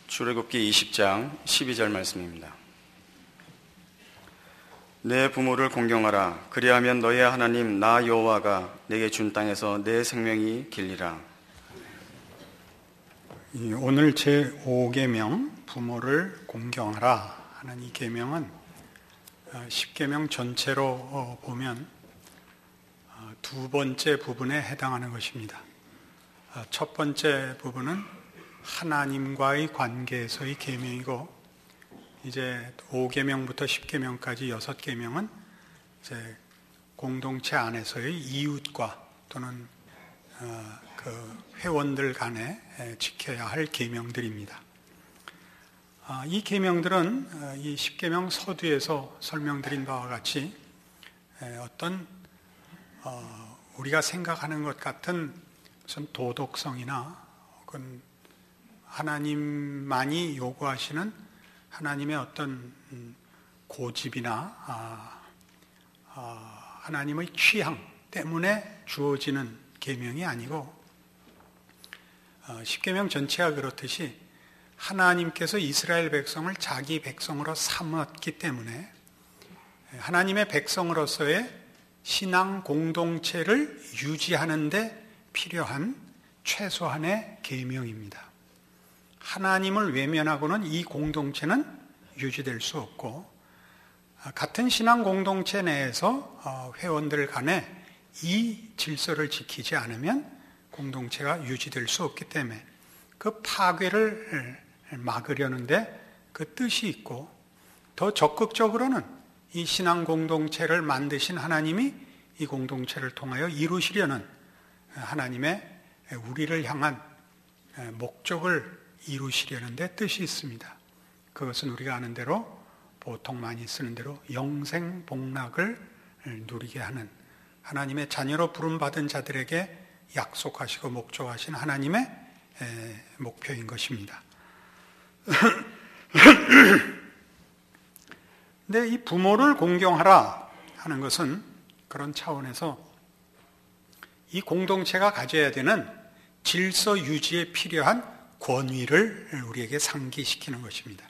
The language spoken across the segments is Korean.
출애굽기 20장 12절 말씀입니다. 내 부모를 공경하라. 그리하면 너의 하나님 나 여호와가 내게 준 땅에서 내 생명이 길리라. 오늘 제5계명 부모를 공경하라 하는 이 계명은 10계명 전체로 보면 두 번째 부분에 해당하는 것입니다. 첫 번째 부분은 하나님과의 관계에서의 계명이고, 이제 5계명부터 10계명까지 6계명은 이제 공동체 안에서의 이웃과 또는 그 회원들 간에 지켜야 할 계명들입니다. 이 계명들은 이 10계명 서두에서 설명드린 바와 같이 어떤 우리가 생각하는 것 같은 무슨 도덕성이나 혹은 하나님만이 요구하시는 하나님의 어떤 고집이나 하나님의 취향 때문에 주어지는 계명이 아니고, 10계명 전체가 그렇듯이 하나님께서 이스라엘 백성을 자기 백성으로 삼았기 때문에 하나님의 백성으로서의 신앙 공동체를 유지하는 데 필요한 최소한의 계명입니다. 하나님을 외면하고는 이 공동체는 유지될 수 없고, 같은 신앙 공동체 내에서 회원들 간에 이 질서를 지키지 않으면 공동체가 유지될 수 없기 때문에 그 파괴를 막으려는데 그 뜻이 있고, 더 적극적으로는 이 신앙 공동체를 만드신 하나님이 이 공동체를 통하여 이루시려는 하나님의 우리를 향한 목적을 이루시려는 데 뜻이 있습니다. 그것은 우리가 아는 대로 보통 많이 쓰는 대로 영생복락을 누리게 하는, 하나님의 자녀로 부름받은 자들에게 약속하시고 목적하신 하나님의 목표인 것입니다. 근데 이 부모를 공경하라 하는 것은 그런 차원에서 이 공동체가 가져야 되는 질서 유지에 필요한 권위를 우리에게 상기시키는 것입니다.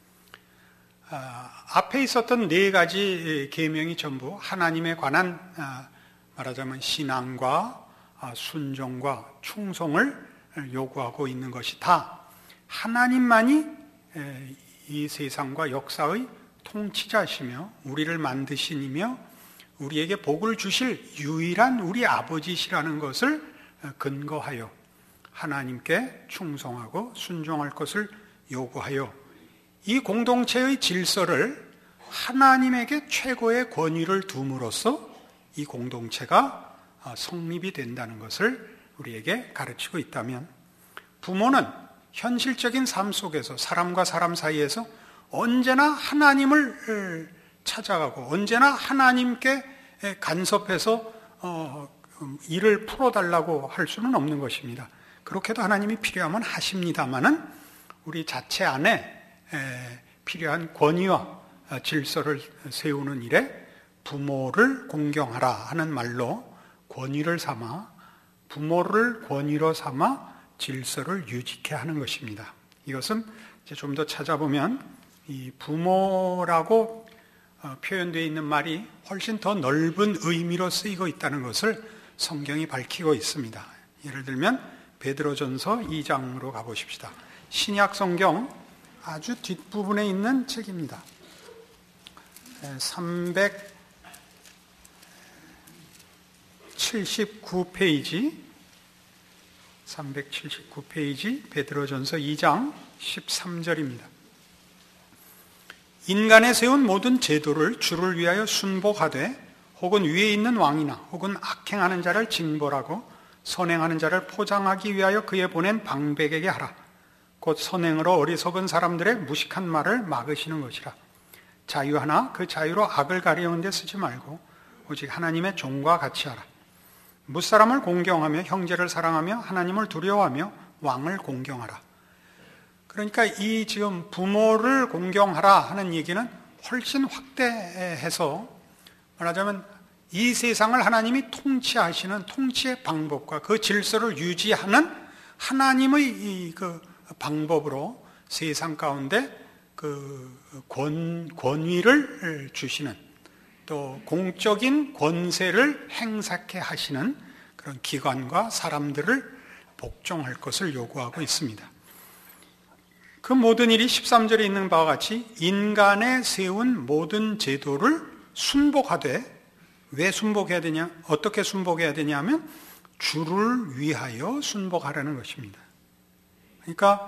앞에 있었던 4가지 계명이 전부 하나님에 관한 말하자면 신앙과 순종과 충성을 요구하고 있는 것이 다 하나님만이 이 세상과 역사의 통치자시며 우리를 만드신 이며 우리에게 복을 주실 유일한 우리 아버지시라는 것을 근거하여 하나님께 충성하고 순종할 것을 요구하여 이 공동체의 질서를 하나님에게 최고의 권위를 둠으로써 이 공동체가 성립이 된다는 것을 우리에게 가르치고 있다면, 부모는 현실적인 삶 속에서 사람과 사람 사이에서 언제나 하나님을 찾아가고 언제나 하나님께 간섭해서 일을 풀어달라고 할 수는 없는 것입니다. 그렇게도 하나님이 필요하면 하십니다마는 우리 자체 안에 필요한 권위와 질서를 세우는 일에 부모를 공경하라 하는 말로 권위를 삼아, 부모를 권위로 삼아 질서를 유지케 하는 것입니다. 이것은 이제 좀 더 찾아보면 이 부모라고 표현되어 있는 말이 훨씬 더 넓은 의미로 쓰이고 있다는 것을 성경이 밝히고 있습니다. 예를 들면 베드로전서 2장으로 가보십시다. 신약 성경 아주 뒷부분에 있는 책입니다. 379페이지 베드로전서 2장 13절입니다. 인간에 세운 모든 제도를 주를 위하여 순복하되 혹은 위에 있는 왕이나 혹은 악행하는 자를 징벌하고 선행하는 자를 포장하기 위하여 그에 보낸 방백에게 하라. 곧 선행으로 어리석은 사람들의 무식한 말을 막으시는 것이라. 자유하나 그 자유로 악을 가리우는 데 쓰지 말고 오직 하나님의 종과 같이 하라. 무사람을 공경하며 형제를 사랑하며 하나님을 두려워하며 왕을 공경하라. 그러니까 이 지금 부모를 공경하라 하는 얘기는 훨씬 확대해서 말하자면 이 세상을 하나님이 통치하시는 통치의 방법과 그 질서를 유지하는 하나님의 그 방법으로 세상 가운데 그 권위를 주시는, 또 공적인 권세를 행사케 하시는 그런 기관과 사람들을 복종할 것을 요구하고 있습니다. 그 모든 일이 13절에 있는 바와 같이 인간에 세운 모든 제도를 순복하되, 왜 순복해야 되냐? 어떻게 순복해야 되냐 하면 주를 위하여 순복하라는 것입니다. 그러니까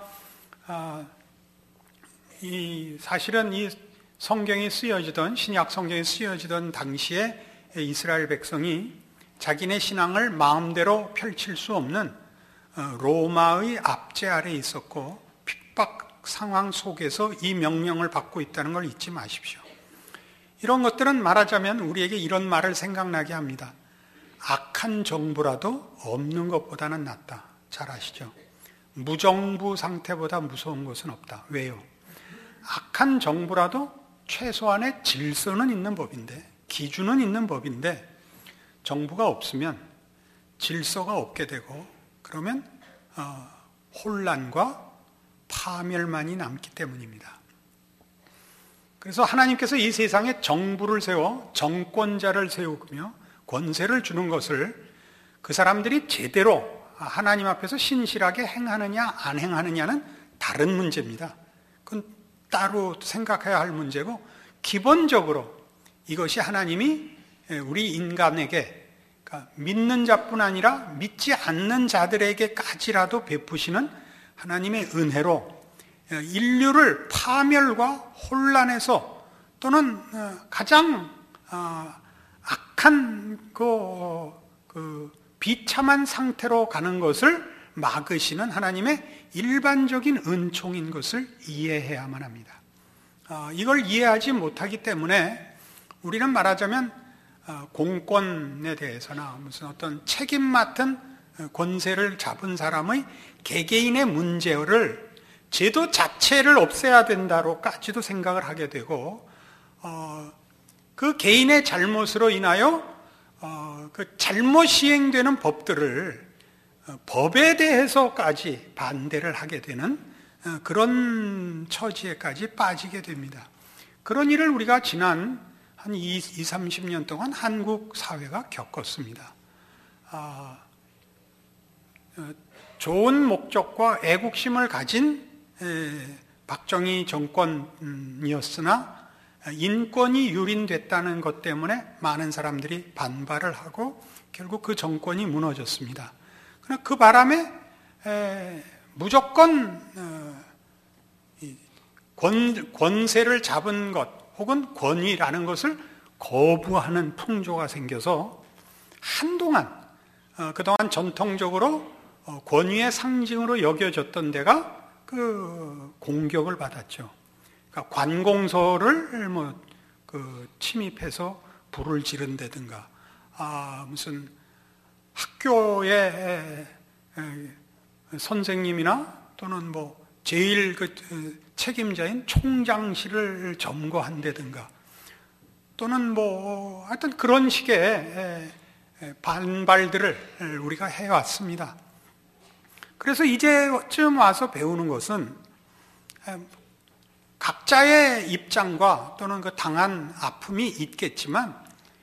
사실은 이 성경이 쓰여지던, 신약 성경이 쓰여지던 당시에 이스라엘 백성이 자기네 신앙을 마음대로 펼칠 수 없는 로마의 압제 아래에 있었고 핍박 상황 속에서 이 명령을 받고 있다는 걸 잊지 마십시오. 이런 것들은 말하자면 우리에게 이런 말을 생각나게 합니다. 악한 정부라도 없는 것보다는 낫다. 잘 아시죠? 무정부 상태보다 무서운 것은 없다. 왜요? 악한 정부라도 최소한의 질서는 있는 법인데, 기준은 있는 법인데, 정부가 없으면 질서가 없게 되고, 그러면 혼란과 파멸만이 남기 때문입니다. 그래서 하나님께서 이 세상에 정부를 세워 정권자를 세우며 권세를 주는 것을 그 사람들이 제대로 하나님 앞에서 신실하게 행하느냐 안 행하느냐는 다른 문제입니다. 그건 따로 생각해야 할 문제고, 기본적으로 이것이 하나님이 우리 인간에게, 그러니까 믿는 자뿐 아니라 믿지 않는 자들에게까지라도 베푸시는 하나님의 은혜로 인류를 파멸과 혼란에서, 또는 가장 악한 그 비참한 상태로 가는 것을 막으시는 하나님의 일반적인 은총인 것을 이해해야만 합니다. 이걸 이해하지 못하기 때문에 우리는 말하자면 공권에 대해서나 무슨 어떤 책임 맡은 권세를 잡은 사람의 개개인의 문제를 제도 자체를 없애야 된다로까지도 생각을 하게 되고, 그 개인의 잘못으로 인하여 그 잘못 시행되는 법들을 법에 대해서까지 반대를 하게 되는 그런 처지에까지 빠지게 됩니다. 그런 일을 우리가 지난 한 30년 동안 한국 사회가 겪었습니다. 좋은 목적과 애국심을 가진 박정희 정권이었으나 인권이 유린됐다는 것 때문에 많은 사람들이 반발을 하고 결국 그 정권이 무너졌습니다. 그러나 그 바람에 무조건 권세를 잡은 것 혹은 권위라는 것을 거부하는 풍조가 생겨서 한동안 그동안 전통적으로 권위의 상징으로 여겨졌던 데가 그 공격을 받았죠. 그러니까 관공서를 침입해서 불을 지른다든가, 무슨 학교의 선생님이나 또는 제일 책임자인 총장실을 점거한다든가, 또는 하여튼 그런 식의 반발들을 우리가 해왔습니다. 그래서 이제쯤 와서 배우는 것은 각자의 입장과 또는 그 당한 아픔이 있겠지만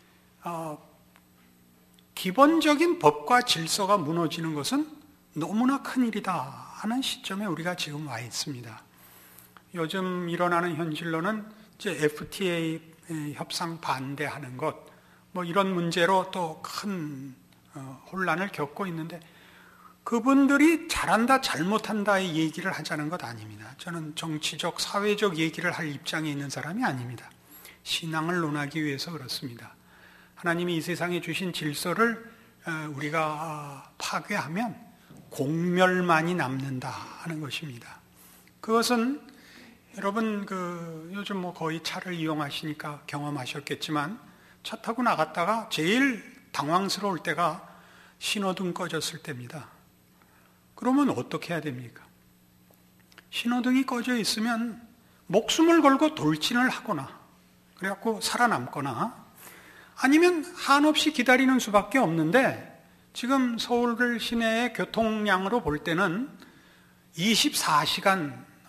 기본적인 법과 질서가 무너지는 것은 너무나 큰일이다 하는 시점에 우리가 지금 와 있습니다. 요즘 일어나는 현실로는 이제 FTA 협상 반대하는 것, 이런 문제로 또 큰 혼란을 겪고 있는데, 그분들이 잘한다 잘못한다의 얘기를 하자는 것 아닙니다. 저는 정치적 사회적 얘기를 할 입장에 있는 사람이 아닙니다. 신앙을 논하기 위해서 그렇습니다. 하나님이 이 세상에 주신 질서를 우리가 파괴하면 공멸만이 남는다 하는 것입니다. 그것은 여러분 요즘 거의 차를 이용하시니까 경험하셨겠지만, 차 타고 나갔다가 제일 당황스러울 때가 신호등 꺼졌을 때입니다. 그러면 어떻게 해야 됩니까? 신호등이 꺼져 있으면 목숨을 걸고 돌진을 하거나, 그래갖고 살아남거나, 아니면 한없이 기다리는 수밖에 없는데, 지금 서울 시내의 교통량으로 볼 때는 24시간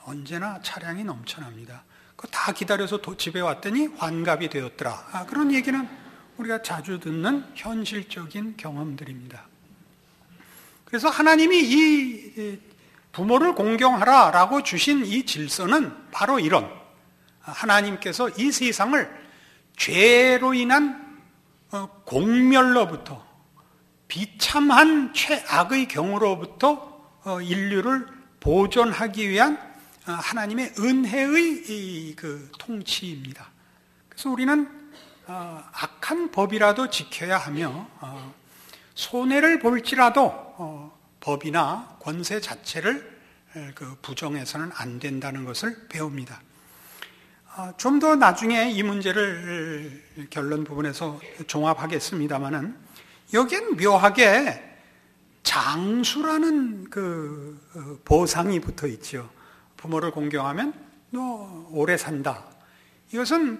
언제나 차량이 넘쳐납니다. 그거 다 기다려서 집에 왔더니 환갑이 되었더라. 그런 얘기는 우리가 자주 듣는 현실적인 경험들입니다. 그래서 하나님이 이 부모를 공경하라라고 주신 이 질서는 바로 이런, 하나님께서 이 세상을 죄로 인한 공멸로부터, 비참한 최악의 경우로부터 인류를 보존하기 위한 하나님의 은혜의 그 통치입니다. 그래서 우리는 악한 법이라도 지켜야 하며 손해를 볼지라도 법이나 권세 자체를 부정해서는 안 된다는 것을 배웁니다. 좀 더 나중에 이 문제를 결론 부분에서 종합하겠습니다마는 여기엔 묘하게 장수라는 그 보상이 붙어 있죠. 부모를 공경하면 너 오래 산다. 이것은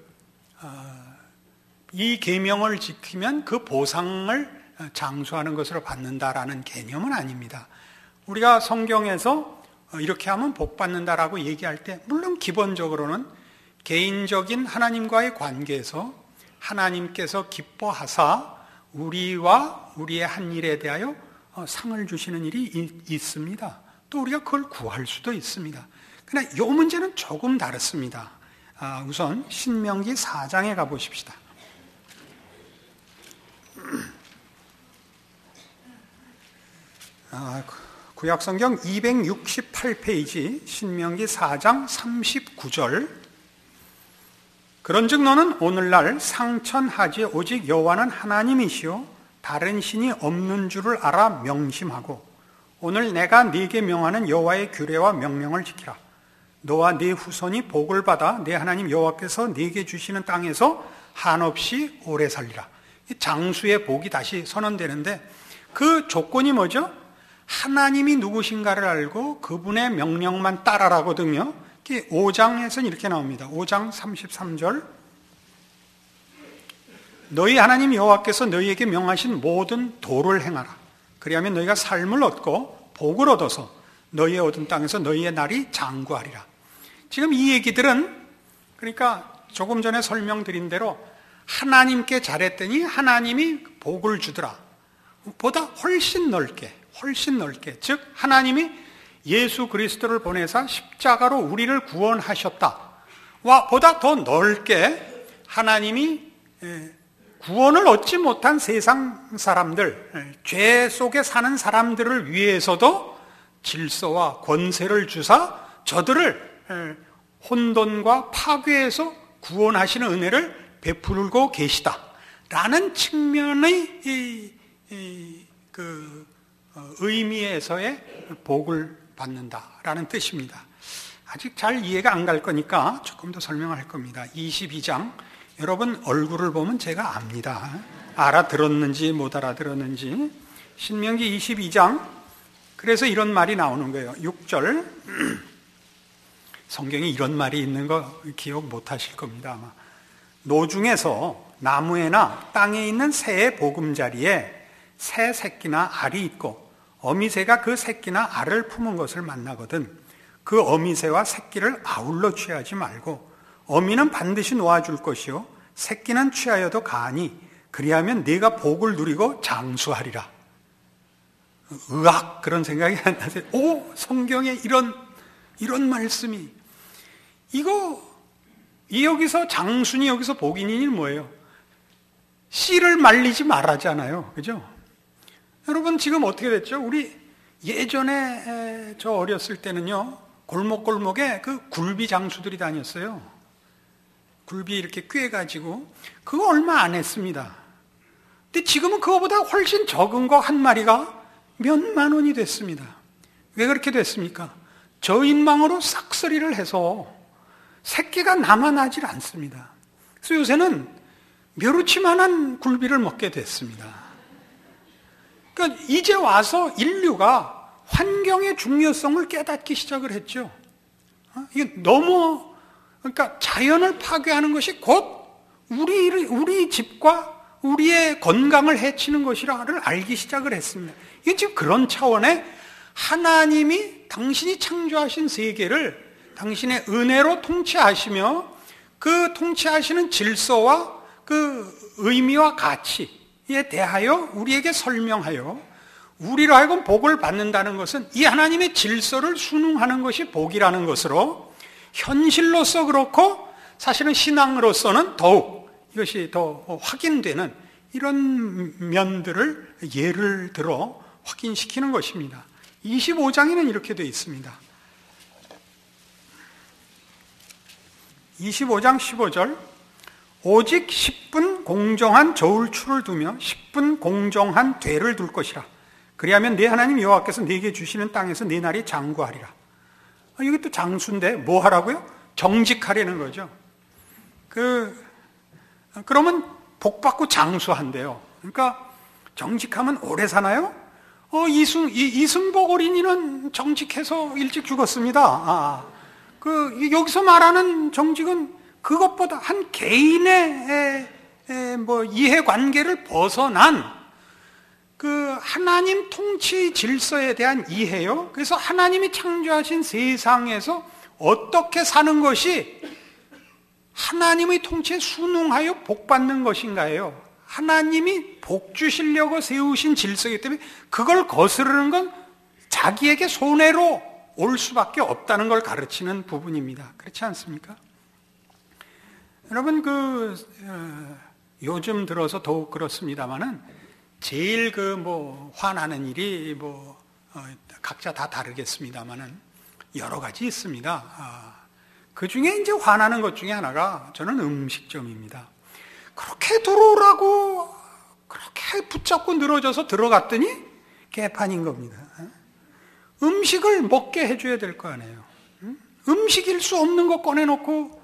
이 계명을 지키면 그 보상을 장수하는 것으로 받는다라는 개념은 아닙니다. 우리가 성경에서 이렇게 하면 복 받는다라고 얘기할 때 물론 기본적으로는 개인적인 하나님과의 관계에서 하나님께서 기뻐하사 우리와 우리의 한 일에 대하여 상을 주시는 일이 있습니다. 또 우리가 그걸 구할 수도 있습니다. 그러나 이 문제는 조금 다릅니다. 우선 신명기 4장에 가보십시다. 구약성경 268페이지 신명기 4장 39절. 그런즉 너는 오늘날 상천하지 오직 여호와는 하나님이시요 다른 신이 없는 줄을 알아 명심하고 오늘 내가 네게 명하는 여호와의 규례와 명령을 지키라. 너와 네 후손이 복을 받아 네 하나님 여호와께서 네게 주시는 땅에서 한없이 오래 살리라. 장수의 복이 다시 선언되는데 그 조건이 뭐죠? 하나님이 누구신가를 알고 그분의 명령만 따라라거든요. 5장에서는 이렇게 나옵니다. 5장 33절. 너희 하나님 여호와께서 너희에게 명하신 모든 도를 행하라. 그리하면 너희가 삶을 얻고 복을 얻어서 너희의 얻은 땅에서 너희의 날이 장구하리라. 지금 이 얘기들은 그러니까 조금 전에 설명드린 대로 하나님께 잘했더니 하나님이 복을 주더라. 보다 훨씬 넓게 즉 하나님이 예수 그리스도를 보내사 십자가로 우리를 구원하셨다와 보다 더 넓게 하나님이 구원을 얻지 못한 세상 사람들, 죄 속에 사는 사람들을 위해서도 질서와 권세를 주사 저들을 혼돈과 파괴에서 구원하시는 은혜를 베풀고 계시다라는 측면의 의미에서의 복을 받는다라는 뜻입니다. 아직 잘 이해가 안 갈 거니까 조금 더 설명할 겁니다. 22장 여러분 얼굴을 보면 제가 압니다. 알아들었는지 못 알아들었는지. 신명기 22장 그래서 이런 말이 나오는 거예요. 6절 성경에 이런 말이 있는 거 기억 못 하실 겁니다. 아마 노중에서 나무에나 땅에 있는 새의 보금자리에 새 새끼나 알이 있고 어미새가 그 새끼나 알을 품은 것을 만나거든 그 어미새와 새끼를 아울러 취하지 말고 어미는 반드시 놓아줄 것이요 새끼는 취하여도 가하니 그리하면 네가 복을 누리고 장수하리라. 으악 그런 생각이 안 나세요? 오 성경에 이런 말씀이 여기서 장순이 여기서 복인이 뭐예요? 씨를 말리지 말라잖아요. 그죠? 여러분 지금 어떻게 됐죠? 우리 예전에 저 어렸을 때는요 골목골목에 그 굴비 장수들이 다녔어요. 굴비 이렇게 꿰가지고 그거 얼마 안 했습니다. 근데 지금은 그거보다 훨씬 적은 거 한 마리가 몇만 원이 됐습니다. 왜 그렇게 됐습니까? 저인망으로 싹쓸이를 해서 새끼가 남아나질 않습니다. 그래서 요새는 멸우치만한 굴비를 먹게 됐습니다. 그러니까 이제 와서 인류가 환경의 중요성을 깨닫기 시작을 했죠. 이게 그러니까 자연을 파괴하는 것이 곧 우리 집과 우리의 건강을 해치는 것이라를 알기 시작을 했습니다. 이게 지금 그런 차원의 하나님이 당신이 창조하신 세계를 당신의 은혜로 통치하시며 그 통치하시는 질서와 그 의미와 가치에 대하여 우리에게 설명하여 우리로 하여금 복을 받는다는 것은 이 하나님의 질서를 순응하는 것이 복이라는 것으로 현실로서 그렇고 사실은 신앙으로서는 더욱 이것이 더 확인되는 이런 면들을 예를 들어 확인시키는 것입니다. 25장에는 이렇게 되어 있습니다. 25장 15절 오직 10분 공정한 저울추를 두며 10분 공정한 되를 둘 것이라. 그리하면 네 하나님 여호와께서 네게 주시는 땅에서 네 날이 장구하리라. 이게 또 장수인데 뭐 하라고요? 정직하려는 거죠. 그러면 복 받고 장수한대요. 그러니까 정직하면 오래 사나요? 이승복 어린이는 정직해서 일찍 죽었습니다. 여기서 말하는 정직은 그것보다 한 개인의 이해관계를 벗어난 그 하나님 통치 질서에 대한 이해요. 그래서 하나님이 창조하신 세상에서 어떻게 사는 것이 하나님의 통치에 순응하여 복받는 것인가요? 하나님이 복 주시려고 세우신 질서이기 때문에 그걸 거스르는 건 자기에게 손해로 올 수밖에 없다는 걸 가르치는 부분입니다. 그렇지 않습니까? 여러분, 요즘 들어서 더욱 그렇습니다만은 제일 화나는 일이 각자 다 다르겠습니다만은 여러 가지 있습니다. 그 중에 이제 화나는 것 중에 하나가 저는 음식점입니다. 그렇게 들어오라고 그렇게 붙잡고 늘어져서 들어갔더니 개판인 겁니다. 음식을 먹게 해줘야 될 거 아니에요. 음식일 수 없는 거 꺼내놓고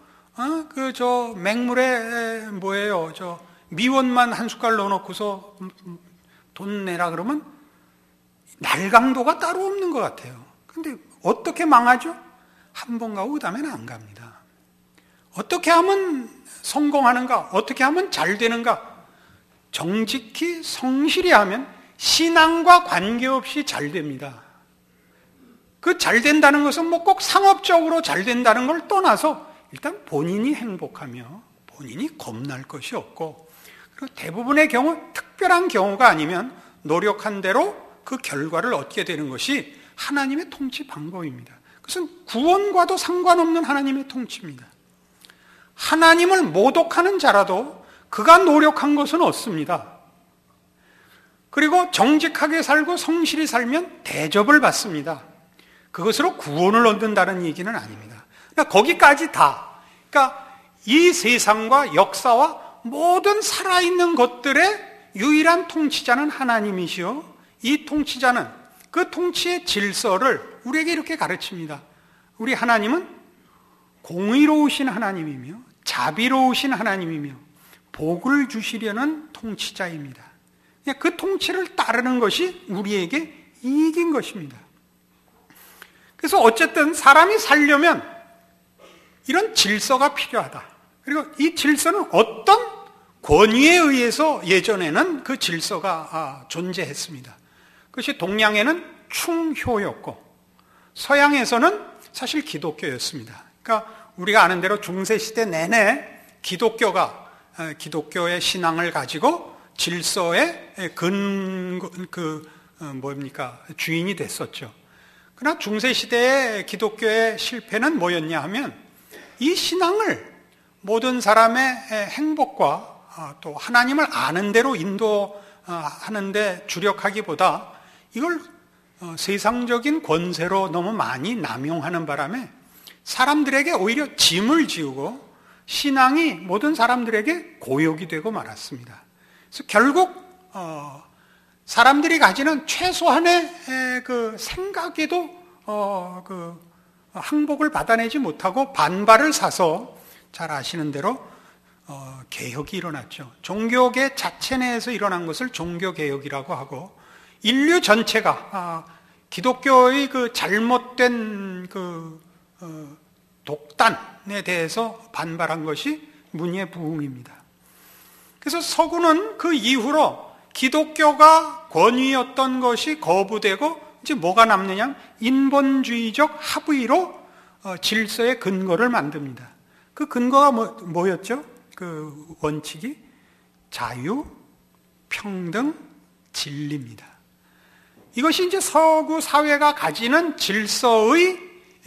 맹물에 미원만 한 숟갈 넣어놓고서 돈 내라 그러면 날강도가 따로 없는 것 같아요. 근데 어떻게 망하죠? 한 번 가고 그 다음에는 안 갑니다. 어떻게 하면 성공하는가? 어떻게 하면 잘 되는가? 정직히 성실히 하면 신앙과 관계없이 잘 됩니다. 그 잘 된다는 것은 꼭 상업적으로 잘 된다는 걸 떠나서 일단 본인이 행복하며 본인이 겁날 것이 없고, 그리고 대부분의 경우 특별한 경우가 아니면 노력한 대로 그 결과를 얻게 되는 것이 하나님의 통치 방법입니다. 그것은 구원과도 상관없는 하나님의 통치입니다. 하나님을 모독하는 자라도 그가 노력한 것은 얻습니다. 그리고 정직하게 살고 성실히 살면 대접을 받습니다. 그것으로 구원을 얻는다는 얘기는 아닙니다. 그러니까 거기까지 다, 그러니까 이 세상과 역사와 모든 살아있는 것들의 유일한 통치자는 하나님이시요, 이 통치자는 그 통치의 질서를 우리에게 이렇게 가르칩니다. 우리 하나님은 공의로우신 하나님이며 자비로우신 하나님이며 복을 주시려는 통치자입니다. 그 통치를 따르는 것이 우리에게 이익인 것입니다. 그래서 어쨌든 사람이 살려면 이런 질서가 필요하다. 그리고 이 질서는 어떤 권위에 의해서 예전에는 그 질서가 존재했습니다. 그것이 동양에는 충효였고 서양에서는 사실 기독교였습니다. 그러니까 우리가 아는 대로 중세시대 내내 기독교의 신앙을 가지고 질서의 주인이 됐었죠. 그러나 중세시대의 기독교의 실패는 뭐였냐 하면 이 신앙을 모든 사람의 행복과 또 하나님을 아는 대로 인도하는 데 주력하기보다 이걸 세상적인 권세로 너무 많이 남용하는 바람에 사람들에게 오히려 짐을 지우고 신앙이 모든 사람들에게 고역이 되고 말았습니다. 그래서 결국 사람들이 가지는 최소한의 그 생각에도 그 항복을 받아내지 못하고 반발을 사서 잘 아시는 대로 개혁이 일어났죠. 종교계 자체 내에서 일어난 것을 종교개혁이라고 하고, 인류 전체가 기독교의 그 잘못된 독단에 대해서 반발한 것이 문예 부흥입니다. 그래서 서구는 그 이후로 기독교가 권위였던 것이 거부되고 이제 뭐가 남느냐? 인본주의적 합의로 질서의 근거를 만듭니다. 그 근거가 뭐였죠? 그 원칙이 자유, 평등, 진리입니다. 이것이 이제 서구 사회가 가지는 질서의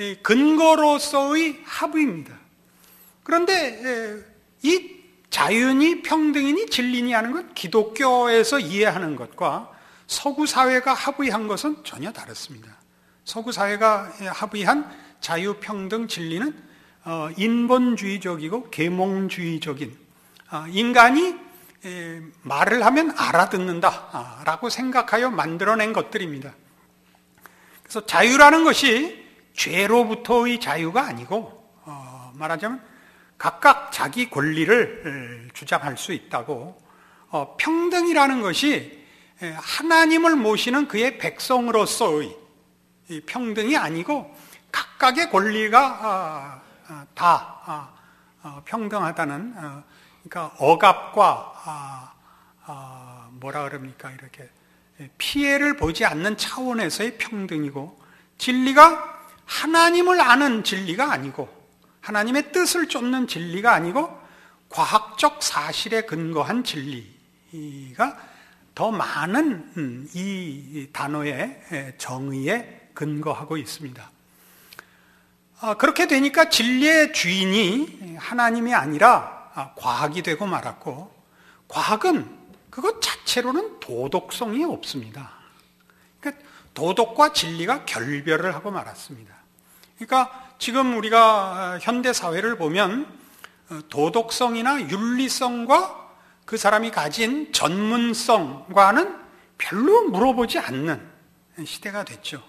근거로서의 합의입니다. 그런데 이 자유니 평등이니 진리니 하는 것, 기독교에서 이해하는 것과 서구 사회가 합의한 것은 전혀 다릅니다. 서구 사회가 합의한 자유, 평등, 진리는 인본주의적이고 계몽주의적인, 인간이 말을 하면 알아듣는다라고 생각하여 만들어낸 것들입니다. 그래서 자유라는 것이 죄로부터의 자유가 아니고, 말하자면 각각 자기 권리를 주장할 수 있다고, 평등이라는 것이 하나님을 모시는 그의 백성으로서의 평등이 아니고 각각의 권리가 다 평등하다는, 그러니까 억압과 뭐라 그럽니까, 이렇게 피해를 보지 않는 차원에서의 평등이고, 진리가 하나님을 아는 진리가 아니고 하나님의 뜻을 쫓는 진리가 아니고 과학적 사실에 근거한 진리가 더 많은 이 단어의 정의에 근거하고 있습니다. 그렇게 되니까 진리의 주인이 하나님이 아니라 과학이 되고 말았고, 과학은 그것 자체로는 도덕성이 없습니다. 그러니까 도덕과 진리가 결별을 하고 말았습니다. 그러니까 지금 우리가 현대 사회를 보면 도덕성이나 윤리성과 그 사람이 가진 전문성과는 별로 물어보지 않는 시대가 됐죠.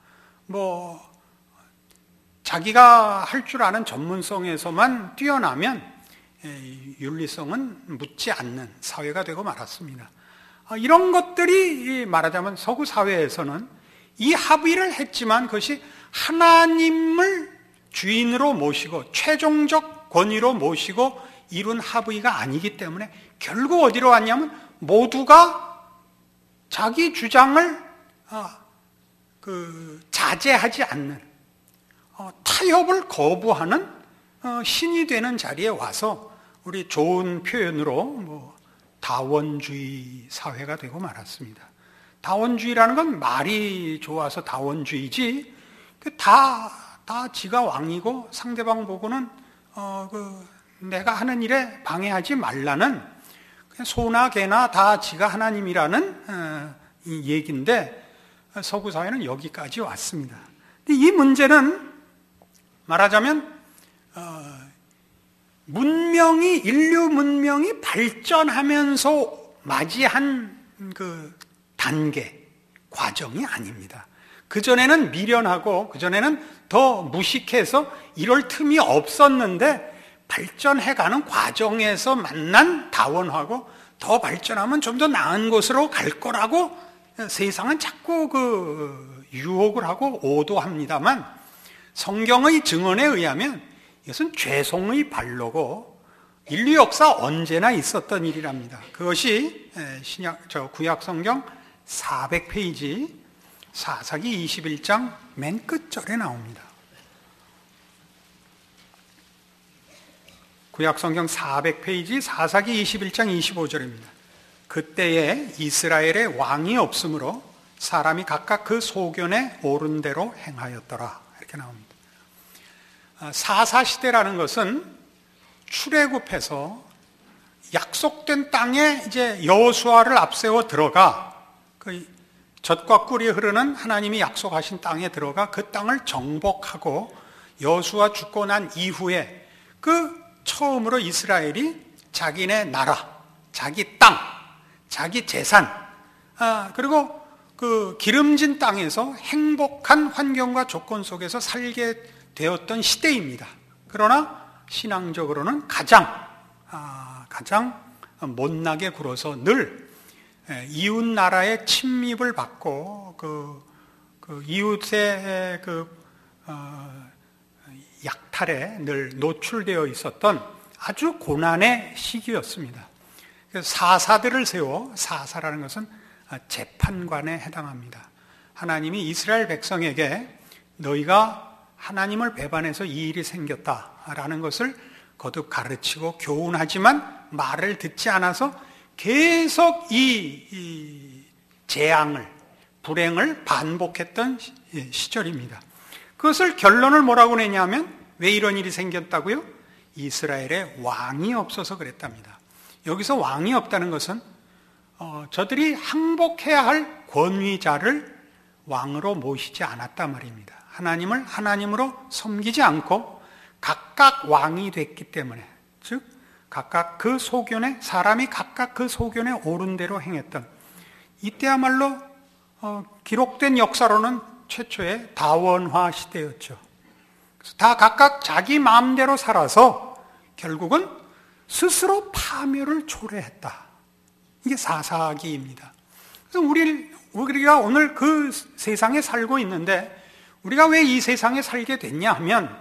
자기가 할 줄 아는 전문성에서만 뛰어나면 윤리성은 묻지 않는 사회가 되고 말았습니다. 이런 것들이 말하자면 서구 사회에서는 이 합의를 했지만 그것이 하나님을 주인으로 모시고 최종적 권위로 모시고 이룬 합의가 아니기 때문에 결국 어디로 왔냐면 모두가 자기 주장을 자제하지 않는, 타협을 거부하는 신이 되는 자리에 와서 우리 좋은 표현으로 다원주의 사회가 되고 말았습니다. 다원주의라는 건 말이 좋아서 다원주의지, 다 지가 왕이고 상대방 보고는 내가 하는 일에 방해하지 말라는, 그냥 소나 개나 다 지가 하나님이라는 이 얘기인데, 서구 사회는 여기까지 왔습니다. 근데 이 문제는 말하자면 인류 문명이 발전하면서 맞이한 그 단계, 과정이 아닙니다. 그전에는 미련하고 그전에는 더 무식해서 이럴 틈이 없었는데, 발전해가는 과정에서 만난 다원화고, 더 발전하면 좀 더 나은 곳으로 갈 거라고 세상은 자꾸 유혹을 하고 오도합니다만, 성경의 증언에 의하면 이것은 죄송의 발로고 인류 역사 언제나 있었던 일이랍니다. 그것이 구약 성경 400페이지 사사기 21장 맨 끝절에 나옵니다. 구약 성경 400페이지 사사기 21장 25절입니다. 그때에 이스라엘에 왕이 없으므로 사람이 각각 그 소견에 옳은 대로 행하였더라, 이렇게 나옵니다. 사사시대라는 것은 출애굽해서 약속된 땅에 이제 여호수아를 앞세워 들어가, 그 젖과 꿀이 흐르는 하나님이 약속하신 땅에 들어가 그 땅을 정복하고 여호수아 죽고 난 이후에 처음으로 이스라엘이 자기네 나라, 자기 땅, 자기 재산, 그리고 그 기름진 땅에서 행복한 환경과 조건 속에서 살게 되었던 시대입니다. 그러나 신앙적으로는 가장 못나게 굴어서 늘 이웃 나라의 침입을 받고 이웃의 약탈에 늘 노출되어 있었던 아주 고난의 시기였습니다. 사사들을 세워, 사사라는 것은 재판관에 해당합니다. 하나님이 이스라엘 백성에게 너희가 하나님을 배반해서 이 일이 생겼다라는 것을 거듭 가르치고 교훈하지만 말을 듣지 않아서 계속 이 재앙을, 불행을 반복했던 시절입니다. 그것을 결론을 뭐라고 내냐면 왜 이런 일이 생겼다고요? 이스라엘에 왕이 없어서 그랬답니다. 여기서 왕이 없다는 것은 저들이 항복해야 할 권위자를 왕으로 모시지 않았단 말입니다. 하나님을 하나님으로 섬기지 않고 각각 왕이 됐기 때문에, 즉 각각 그 소견에, 사람이 각각 그 소견에 옳은 대로 행했던, 이때야말로 기록된 역사로는 최초의 다원화 시대였죠. 그래서 다 각각 자기 마음대로 살아서 결국은 스스로 파멸을 초래했다. 이게 사사기입니다. 그래서 우리가 오늘 그 세상에 살고 있는데, 우리가 왜 이 세상에 살게 됐냐 하면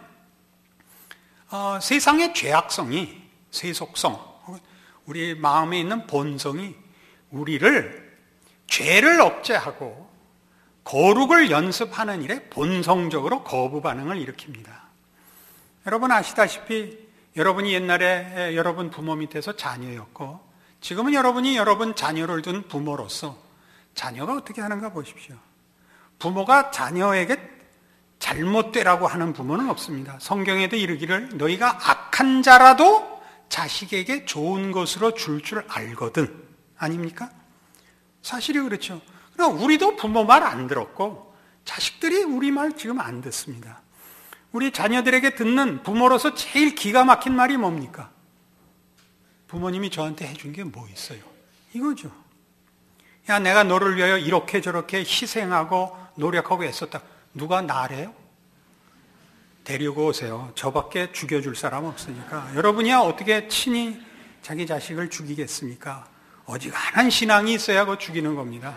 세상의 죄악성이, 세속성, 우리 마음에 있는 본성이 우리를 죄를 억제하고 거룩을 연습하는 일에 본성적으로 거부 반응을 일으킵니다. 여러분 아시다시피 여러분이 옛날에 여러분 부모 밑에서 자녀였고 지금은 여러분이 여러분 자녀를 둔 부모로서 자녀가 어떻게 하는가 보십시오. 부모가 자녀에게 잘못되라고 하는 부모는 없습니다. 성경에도 이르기를 너희가 악한 자라도 자식에게 좋은 것으로 줄 알거든, 아닙니까? 사실이 그렇죠. 그러나 우리도 부모 말 안 들었고 자식들이 우리 말 지금 안 듣습니다. 우리 자녀들에게 듣는 부모로서 제일 기가 막힌 말이 뭡니까? 부모님이 저한테 해준 게 뭐 있어요? 이거죠. 야, 내가 너를 위하여 이렇게 저렇게 희생하고 노력하고 애썼다. 누가 나래요? 데리고 오세요. 저밖에 죽여줄 사람 없으니까. 여러분이야 어떻게 친히 자기 자식을 죽이겠습니까? 어지간한 신앙이 있어야 그거 죽이는 겁니다.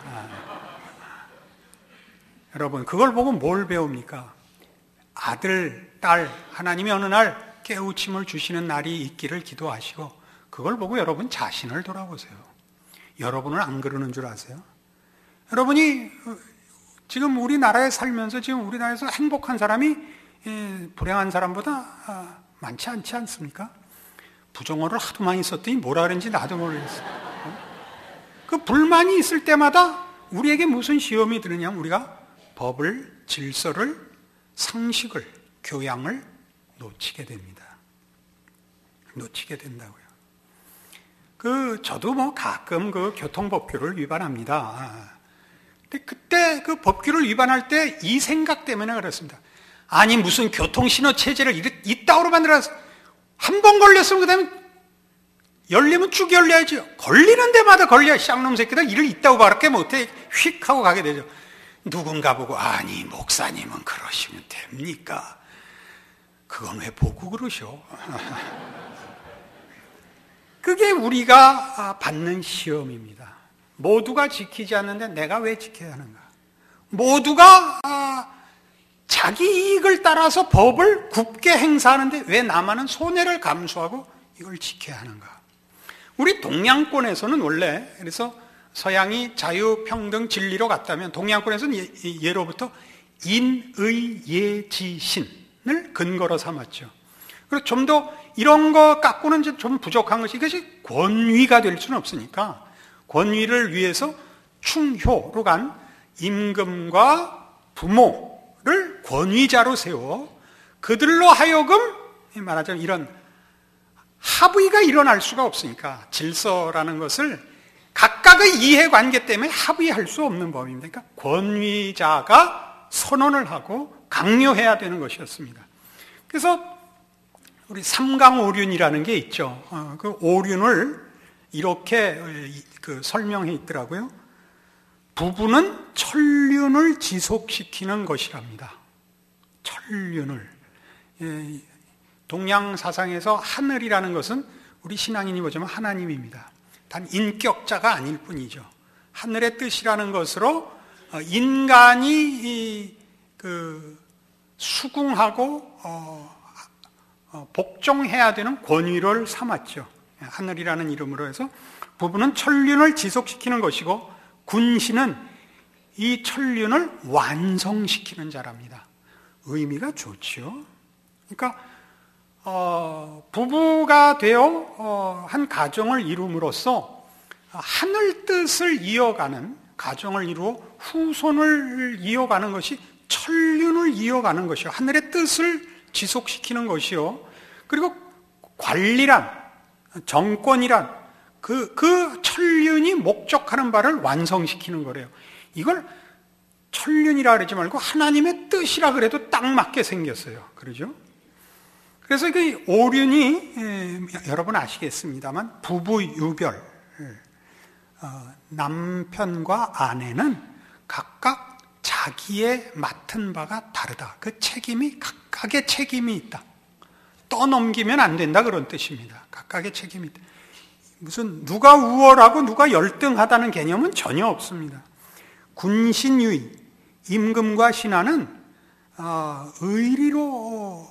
여러분, 그걸 보고 뭘 배웁니까? 아들, 딸, 하나님이 어느 날 깨우침을 주시는 날이 있기를 기도하시고 그걸 보고 여러분 자신을 돌아보세요. 여러분은 안 그러는 줄 아세요? 여러분이 지금 우리나라에 살면서 지금 우리나라에서 행복한 사람이 불행한 사람보다 많지 않지 않습니까? 부정어를 하도 많이 썼더니 뭐라 그랬는지 나도 모르겠어요. 그 불만이 있을 때마다 우리에게 무슨 시험이 드느냐면 우리가 법을, 질서를, 상식을, 교양을 놓치게 됩니다. 놓치게 된다고요. 저도 가끔 그 교통법규를 위반합니다. 근데 그때 그 법규를 위반할 때 이 생각 때문에 그렇습니다. 아니, 무슨 교통신호체제를 이따구로 만들어서 한 번 걸렸으면 그 다음에 열리면 쭉 열려야죠. 걸리는 데마다 걸려야 쌍놈 새끼들 일을 이따구밖에 못해. 휙 하고 가게 되죠. 누군가 보고 아니 목사님은 그러시면 됩니까? 그건 왜 보고 그러셔? 그게 우리가 받는 시험입니다. 모두가 지키지 않는데 내가 왜 지켜야 하는가? 모두가 자기 이익을 따라서 법을 굽게 행사하는데 왜 나만은 손해를 감수하고 이걸 지켜야 하는가? 우리 동양권에서는 원래 그래서 서양이 자유, 평등, 진리로 갔다면 동양권에서는 예로부터 인의예지신을 근거로 삼았죠. 그리고 좀 더 이런 거 갖고는 좀 부족한 것이 이것이 권위가 될 수는 없으니까 권위를 위해서 충효로 간 임금과 부모를 권위자로 세워 그들로 하여금 말하자면 이런 합의가 일어날 수가 없으니까 질서라는 것을 각각의 이해관계 때문에 합의할 수 없는 법입니다. 그러니까 권위자가 선언을 하고 강요해야 되는 것이었습니다. 그래서 우리 삼강오륜이라는 게 있죠. 그 오륜을 이렇게 설명해 있더라고요. 부부는 천륜을 지속시키는 것이랍니다. 천륜을. 동양 사상에서 하늘이라는 것은 우리 신앙인이 보자면 하나님입니다. 단 인격자가 아닐 뿐이죠. 하늘의 뜻이라는 것으로 인간이 수긍하고 복종해야 되는 권위를 삼았죠. 하늘이라는 이름으로 해서 부부는 천륜을 지속시키는 것이고 군신은 이 천륜을 완성시키는 자랍니다. 의미가 좋죠. 그러니까 부부가 되어 한 가정을 이룸으로써 하늘 뜻을 이어가는, 가정을 이루어 후손을 이어가는 것이 천륜을 이어가는 것이요, 하늘의 뜻을 지속시키는 것이요, 그리고 관리란, 정권이란 그 천륜이 목적하는 바를 완성시키는 거래요. 이걸 천륜이라 그러지 말고 하나님의 뜻이라 그래도 딱 맞게 생겼어요. 그러죠? 그래서 그 오륜이 여러분 아시겠습니다만 부부 유별, 남편과 아내는 각각 자기의 맡은 바가 다르다. 그 책임이, 각각의 책임이 있다. 떠넘기면 안 된다, 그런 뜻입니다. 각각의 책임이 있다. 무슨 누가 우월하고 누가 열등하다는 개념은 전혀 없습니다. 군신유의, 임금과 신하는 의리로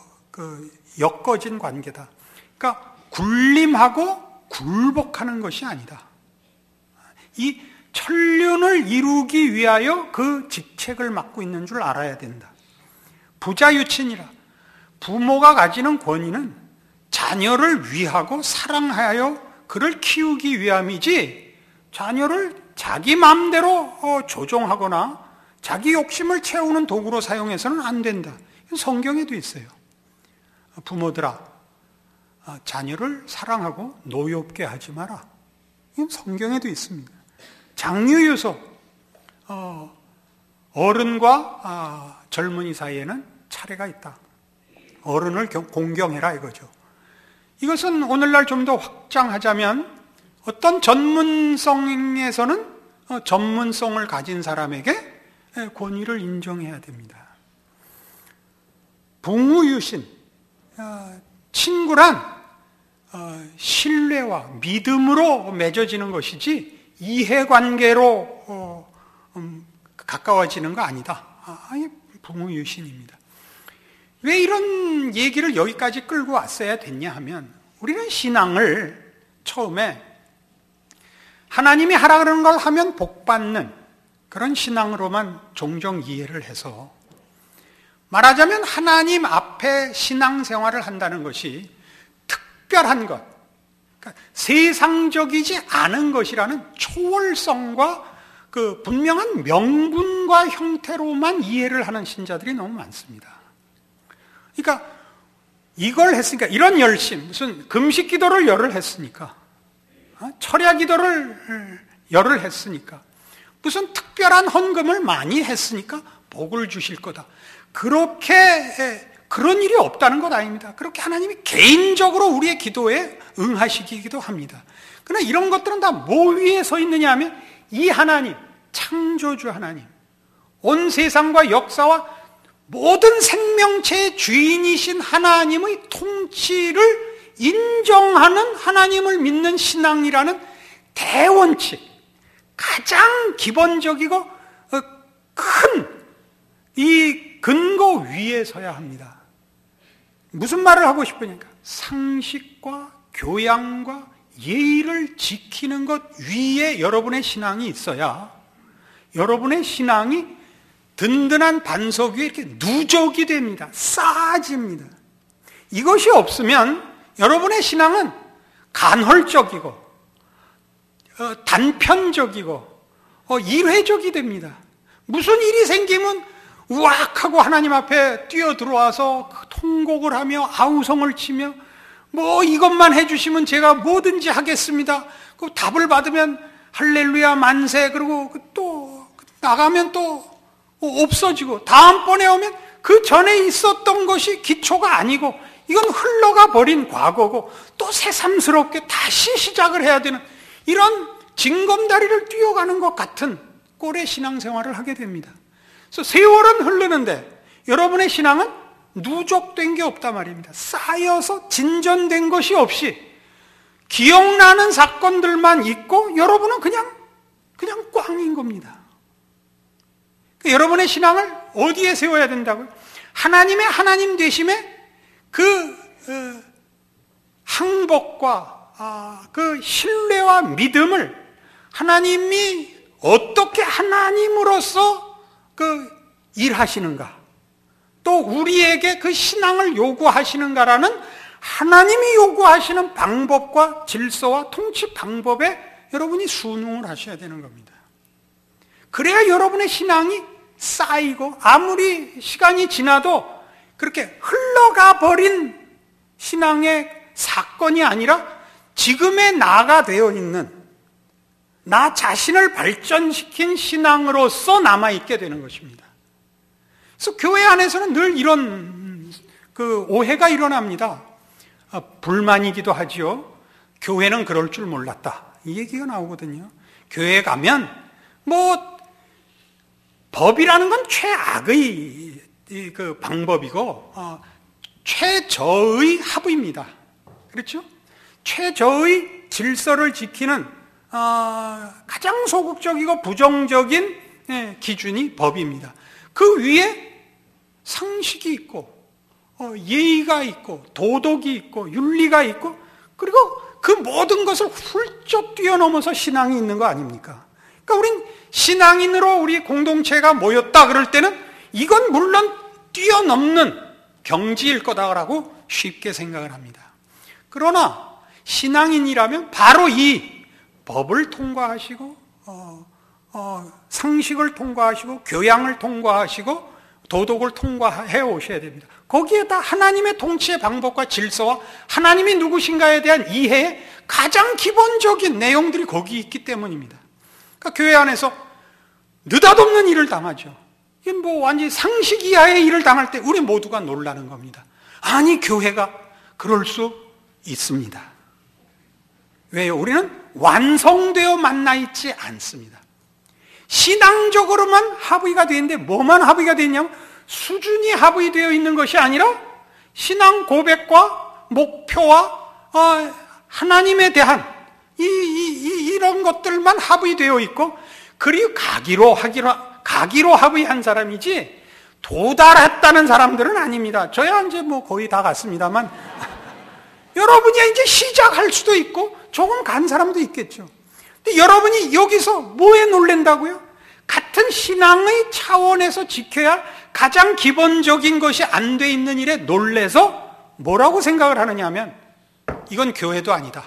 엮어진 관계다. 그러니까 군림하고 굴복하는 것이 아니다. 이 천륜을 이루기 위하여 그 직책을 맡고 있는 줄 알아야 된다. 부자유친이라, 부모가 가지는 권위는 자녀를 위하고 사랑하여 그를 키우기 위함이지, 자녀를 자기 마음대로 조종하거나 자기 욕심을 채우는 도구로 사용해서는 안 된다. 이건 성경에도 있어요. 부모들아, 자녀를 사랑하고 노엽게 하지 마라. 이건 성경에도 있습니다. 장유유소, 어른과 젊은이 사이에는 차례가 있다. 어른을 공경해라 이거죠. 이것은 오늘날 좀 더 확장하자면 어떤 전문성에서는 전문성을 가진 사람에게 권위를 인정해야 됩니다. 부무유신, 친구란 신뢰와 믿음으로 맺어지는 것이지 이해관계로 가까워지는 거 아니다. 부무유신입니다. 왜 이런 얘기를 여기까지 끌고 왔어야 됐냐 하면, 우리는 신앙을 처음에 하나님이 하라 그러는 걸 하면 복받는 그런 신앙으로만 종종 이해를 해서, 말하자면 하나님 앞에 신앙생활을 한다는 것이 특별한 것, 그러니까 세상적이지 않은 것이라는 초월성과 그 분명한 명분과 형태로만 이해를 하는 신자들이 너무 많습니다. 그러니까 이걸 했으니까, 이런 열심, 무슨 금식 기도를 열흘 했으니까, 철야 기도를 열흘 했으니까, 무슨 특별한 헌금을 많이 했으니까 복을 주실 거다. 그렇게 그런 일이 없다는 것 아닙니다. 그렇게 하나님이 개인적으로 우리의 기도에 응하시기도 합니다. 그러나 이런 것들은 다 뭐 위에 서 있느냐 하면, 이 하나님, 창조주 하나님, 온 세상과 역사와 모든 생명체의 주인이신 하나님의 통치를 인정하는 하나님을 믿는 신앙이라는 대원칙, 가장 기본적이고 큰 이 근거 위에 서야 합니다. 무슨 말을 하고 싶으니까, 상식과 교양과 예의를 지키는 것 위에 여러분의 신앙이 있어야 여러분의 신앙이 든든한 반석 위에 이렇게 누적이 됩니다. 쌓아집니다. 이것이 없으면 여러분의 신앙은 간헐적이고 단편적이고 일회적이 됩니다. 무슨 일이 생기면 우악하고 하나님 앞에 뛰어들어와서 통곡을 하며 아우성을 치며 뭐 이것만 해주시면 제가 뭐든지 하겠습니다. 그 답을 받으면 할렐루야 만세, 그리고 또 나가면 또 없어지고, 다음번에 오면 그 전에 있었던 것이 기초가 아니고 이건 흘러가 버린 과거고 또 새삼스럽게 다시 시작을 해야 되는 이런 징검다리를 뛰어가는 것 같은 꼴의 신앙생활을 하게 됩니다. 그래서 세월은 흐르는데 여러분의 신앙은 누적된 게 없단 말입니다. 쌓여서 진전된 것이 없이 기억나는 사건들만 있고 여러분은 그냥 꽝인 겁니다. 여러분의 신앙을 어디에 세워야 된다고요? 하나님의 하나님 되심에 그 항복과 그 신뢰와 믿음을 하나님이 어떻게 하나님으로서 일하시는가, 또 우리에게 그 신앙을 요구하시는가라는 하나님이 요구하시는 방법과 질서와 통치 방법에 여러분이 순응을 하셔야 되는 겁니다. 그래야 여러분의 신앙이 쌓이고, 아무리 시간이 지나도 그렇게 흘러가 버린 신앙의 사건이 아니라 지금의 나가 되어 있는, 나 자신을 발전시킨 신앙으로서 남아있게 되는 것입니다. 그래서 교회 안에서는 늘 이런 오해가 일어납니다. 불만이기도 하지요. 교회는 그럴 줄 몰랐다, 이 얘기가 나오거든요. 교회에 가면 법이라는 건 최악의 방법이고 최저의 합의입니다. 그렇죠? 최저의 질서를 지키는 가장 소극적이고 부정적인 기준이 법입니다. 그 위에 상식이 있고 예의가 있고 도덕이 있고 윤리가 있고, 그리고 그 모든 것을 훌쩍 뛰어넘어서 신앙이 있는 거 아닙니까? 그러니까 우린 신앙인으로 우리 공동체가 모였다 그럴 때는 이건 물론 뛰어넘는 경지일 거다라고 쉽게 생각을 합니다. 그러나 신앙인이라면 바로 이 법을 통과하시고 상식을 통과하시고 교양을 통과하시고 도덕을 통과해 오셔야 됩니다. 거기에다 하나님의 통치의 방법과 질서와 하나님이 누구신가에 대한 이해의 가장 기본적인 내용들이 거기 있기 때문입니다. 그러니까 교회 안에서 느닷없는 일을 당하죠. 이게 완전히 상식 이하의 일을 당할 때 우리 모두가 놀라는 겁니다. 아니, 교회가 그럴 수 있습니다. 왜요? 우리는 완성되어 만나 있지 않습니다. 신앙적으로만 합의가 되는데 뭐만 합의가 되냐면 수준이 합의되어 있는 것이 아니라 신앙 고백과 목표와 하나님에 대한 이런 것들만 합의되어 있고, 그리고 가기로 합의한 사람이지 도달했다는 사람들은 아닙니다. 저야 이제 거의 다 갔습니다만 여러분이 이제 시작할 수도 있고 조금 간 사람도 있겠죠. 근데 여러분이 여기서 뭐에 놀란다고요? 같은 신앙의 차원에서 지켜야 가장 기본적인 것이 안 돼 있는 일에 놀래서 뭐라고 생각을 하느냐 하면, 이건 교회도 아니다,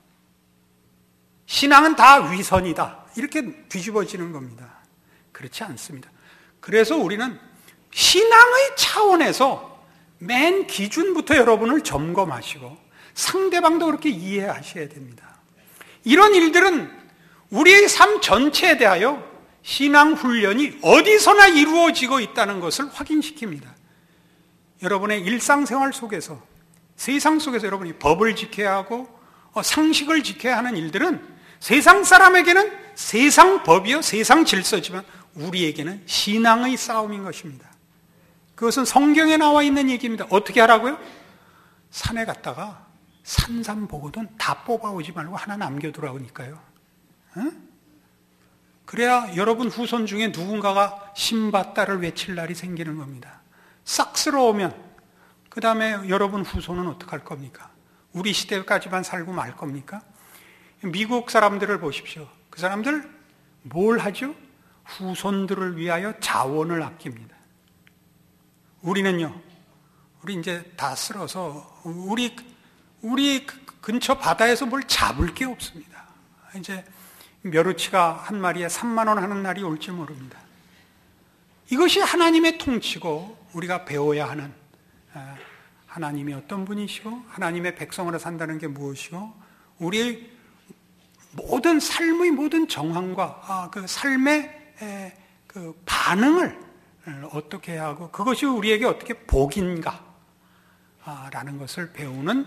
신앙은 다 위선이다, 이렇게 뒤집어지는 겁니다. 그렇지 않습니다. 그래서 우리는 신앙의 차원에서 맨 기준부터 여러분을 점검하시고 상대방도 그렇게 이해하셔야 됩니다. 이런 일들은 우리의 삶 전체에 대하여 신앙 훈련이 어디서나 이루어지고 있다는 것을 확인시킵니다. 여러분의 일상생활 속에서, 세상 속에서 여러분이 법을 지켜야 하고 상식을 지켜야 하는 일들은 세상 사람에게는 세상 법이요, 세상 질서지만 우리에게는 신앙의 싸움인 것입니다. 그것은 성경에 나와 있는 얘기입니다. 어떻게 하라고요? 산에 갔다가 산삼보고돈 다 뽑아오지 말고 하나 남겨두라니까요. 응? 그래야 여러분 후손 중에 누군가가 신받다를 외칠 날이 생기는 겁니다. 싹 쓸어오면 그 다음에 여러분 후손은 어떡할 겁니까? 우리 시대까지만 살고 말 겁니까? 미국 사람들을 보십시오. 그 사람들 뭘 하죠? 후손들을 위하여 자원을 아낍니다. 우리는요, 우리 이제 다 쓸어서 우리 근처 바다에서 뭘 잡을 게 없습니다. 이제 멸우치가 한 마리에 3만 원 하는 날이 올지 모릅니다. 이것이 하나님의 통치고 우리가 배워야 하는, 하나님이 어떤 분이시고 하나님의 백성으로 산다는 게 무엇이고 우리의 모든 삶의 모든 정황과 그 삶의 그 반응을 어떻게 해야 하고 그것이 우리에게 어떻게 복인가 라는 것을 배우는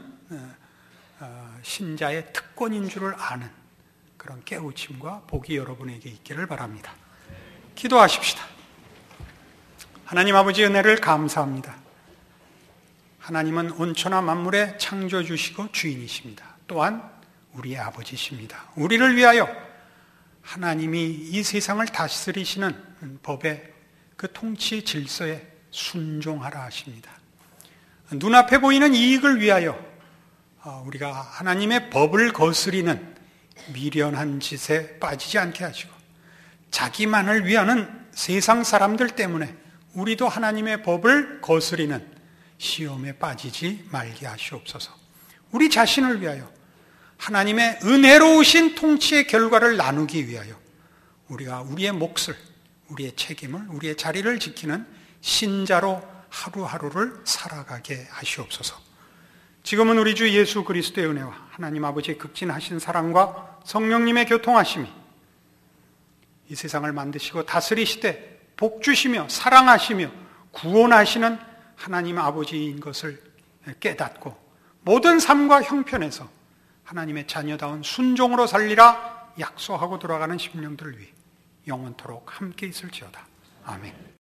신자의 특권인 줄을 아는 그런 깨우침과 복이 여러분에게 있기를 바랍니다. 기도하십시다. 하나님 아버지, 은혜를 감사합니다. 하나님은 온천하 만물의 창조주시고 주인이십니다. 또한 우리의 아버지십니다. 우리를 위하여 하나님이 이 세상을 다스리시는 법의 그 통치 질서에 순종하라 하십니다. 눈앞에 보이는 이익을 위하여 우리가 하나님의 법을 거스리는 미련한 짓에 빠지지 않게 하시고, 자기만을 위하는 세상 사람들 때문에 우리도 하나님의 법을 거스리는 시험에 빠지지 말게 하시옵소서. 우리 자신을 위하여 하나님의 은혜로우신 통치의 결과를 나누기 위하여 우리가 우리의 몫을, 우리의 책임을, 우리의 자리를 지키는 신자로 하루하루를 살아가게 하시옵소서. 지금은 우리 주 예수 그리스도의 은혜와 하나님 아버지의 극진하신 사랑과 성령님의 교통하심이 이 세상을 만드시고 다스리시되 복주시며 사랑하시며 구원하시는 하나님 아버지인 것을 깨닫고 모든 삶과 형편에서 하나님의 자녀다운 순종으로 살리라 약속하고 돌아가는 심령들을 위해 영원토록 함께 있을지어다. 아멘.